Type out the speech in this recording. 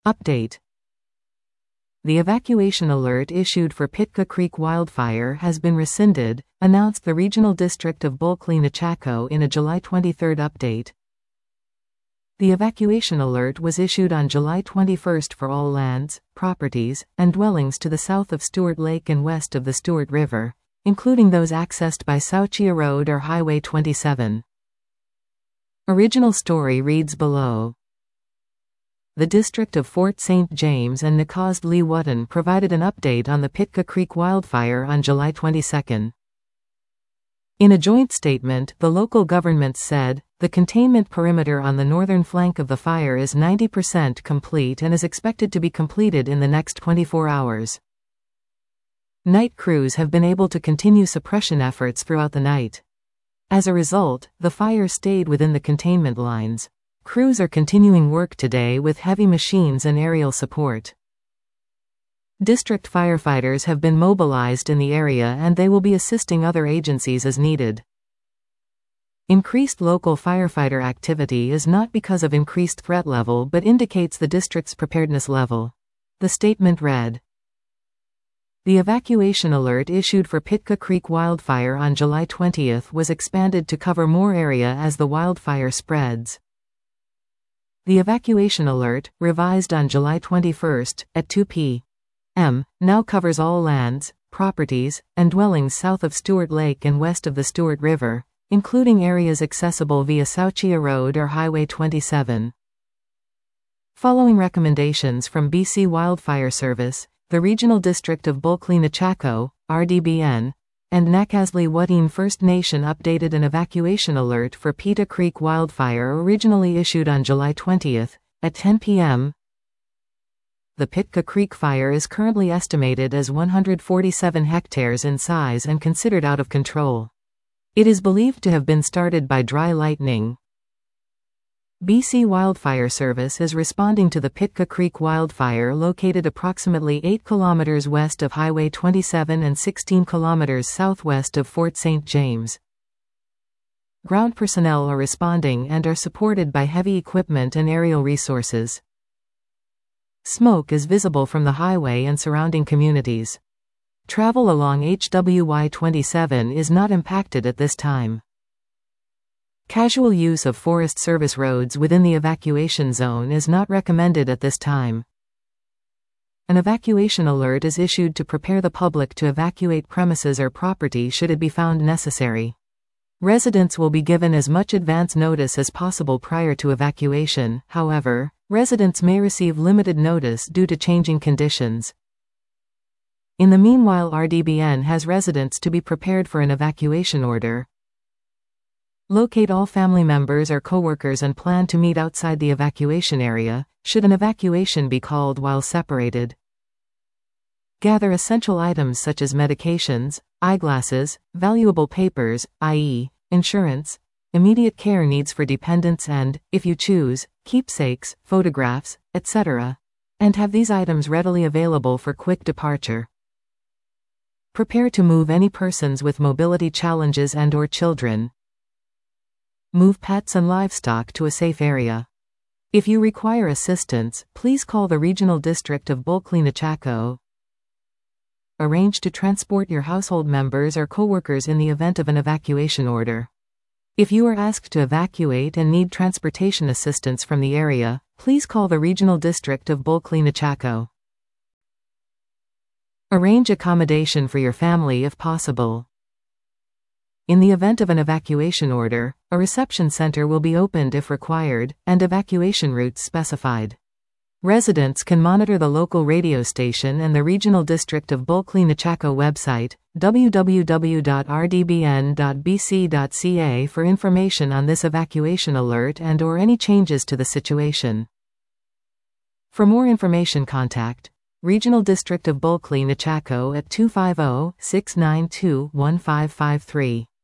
Update. The evacuation alert issued for Pitka Creek wildfire has been rescinded, announced the Regional District of Bulkley-Nechako in a July 23 update. The evacuation alert was issued on July 21 for all lands, properties, and dwellings to the south of Stuart Lake and west of the Stuart River, including those accessed by Sauchia Road or Highway 27. Original story reads below. The District of Fort St. James and Nacosdoches-Lewotton provided an update on the Pitka Creek wildfire on July 22. In a joint statement, the local governments said, the containment perimeter on the northern flank of the fire is 90% complete and is expected to be completed in the next 24 hours. Night crews have been able to continue suppression efforts throughout the night. As a result, the fire stayed within the containment lines. Crews are continuing work today with heavy machines and aerial support. District firefighters have been mobilized in the area and they will be assisting other agencies as needed. Increased local firefighter activity is not because of increased threat level but indicates the district's preparedness level. The statement read. The evacuation alert issued for Pitka Creek wildfire on July 20 was expanded to cover more area as the wildfire spreads. The evacuation alert, revised on July 21 at 2 p.m., now covers all lands, properties, and dwellings south of Stuart Lake and west of the Stuart River, including areas accessible via Sauchia Road or Highway 27. Following recommendations from BC Wildfire Service, the Regional District of Bulkley-Nechako, RDBN, and Nacosdoches-Lewotton First Nation updated an evacuation alert for Pitka Creek wildfire originally issued on July 20 at 10 p.m. The Pitka Creek fire is currently estimated as 147 hectares in size and considered out of control. It is believed to have been started by dry lightning. BC Wildfire Service is responding to the Pitka Creek wildfire located approximately 8 kilometers west of Highway 27 and 16 kilometers southwest of Fort St. James. Ground personnel are responding and are supported by heavy equipment and aerial resources. Smoke is visible from the highway and surrounding communities. Travel along HWY 27 is not impacted at this time. Casual use of Forest Service roads within the evacuation zone is not recommended at this time. An evacuation alert is issued to prepare the public to evacuate premises or property should it be found necessary. Residents will be given as much advance notice as possible prior to evacuation, however, residents may receive limited notice due to changing conditions. In the meanwhile, RDBN has residents to be prepared for an evacuation order. Locate all family members or coworkers and plan to meet outside the evacuation area, should an evacuation be called while separated. Gather essential items such as medications, eyeglasses, valuable papers, i.e., insurance, immediate care needs for dependents and, if you choose, keepsakes, photographs, etc., and have these items readily available for quick departure. Prepare to move any persons with mobility challenges and/or children. Move pets and livestock to a safe area. If you require assistance, please call the Regional District of Bulkley-Nechako. Arrange to transport your household members or coworkers in the event of an evacuation order. If you are asked to evacuate and need transportation assistance from the area, please call the Regional District of Bulkley-Nechako. Arrange accommodation for your family if possible. In the event of an evacuation order, a reception center will be opened if required, and evacuation routes specified. Residents can monitor the local radio station and the Regional District of Bulkley-Nechako website, www.rdbn.bc.ca, for information on this evacuation alert and/or any changes to the situation. For more information, contact Regional District of Bulkley-Nechako at 250-692-1553.